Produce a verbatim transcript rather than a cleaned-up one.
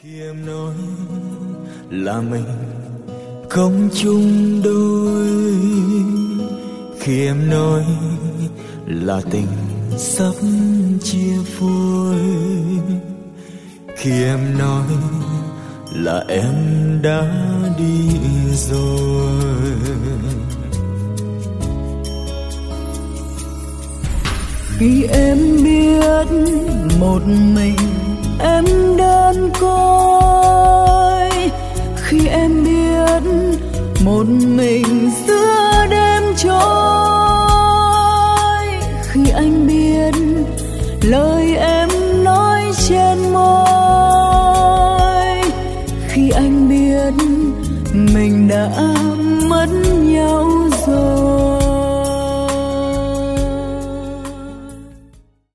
Khi em nói là mình không chung đôi, khi em nói là tình sắp chia phôi, khi em nói là em đã đi rồi. Khi em biết một mình em đơn côi, khi em biết một mình giữa đêm trôi, khi anh biết lời em nói trên